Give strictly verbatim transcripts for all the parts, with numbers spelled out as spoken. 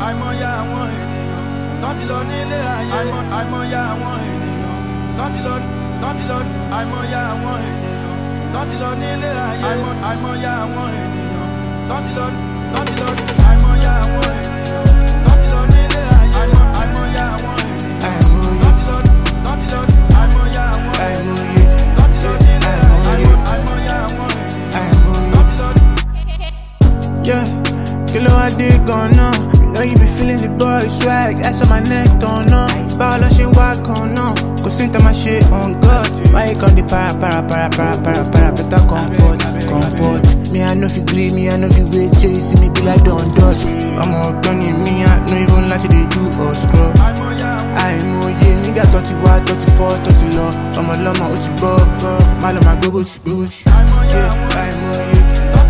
àìmọye àwọn ènìyàn tán ti lọ nílé ayé àìmọye àwọn ènìyàn tán ti lọ tán ti lọ àìmọye àwọn ènìyàn tán ti lọ nílé ayé àìmọye àwọn ènìyàn tán ti lọ tán ti lọ àìmọye àwọn ènìyàn tán ti lọ nílé ayé àìmọye àwọn ènìyàn tán ti lọ tán ti lọ àìmọye àwọn ènìyàn tán ti lọ nílé ayé àìmọye àwọn ènìyàn tán ti lọ. Yeah, kilo I dig on no. You know you be feeling the boy swag, ass on my neck, don't know. Ball she walk on no. Cause think my shit on God. Why you come the para para para para para para better comfort, comfort. Me I know if you greed, me I know if you wait, chase me be like don't dodge. I'm all done in me, I know even like they do or scrub. I'm more yeah, nigga thirty-one, thirty-four, thirty low. I'm a lama, what's your bob? My lama go go go go. Yeah, I'm more yeah.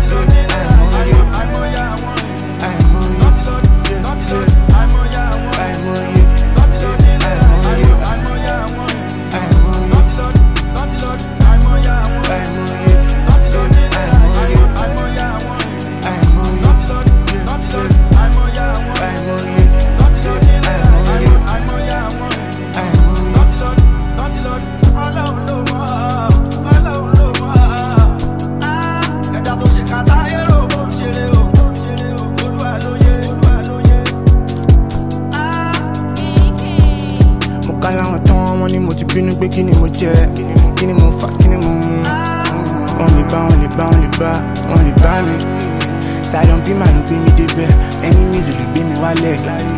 Kini mo jẹ, kini mo fa, kini mo mu. Wọ́n lè bá, wọ́n lè bá, wọ́n lè bá, wọ́n lè bá mi. Side on bí màá ló gbé mi débẹ̀, ẹni music ló gbé mi wálẹ̀.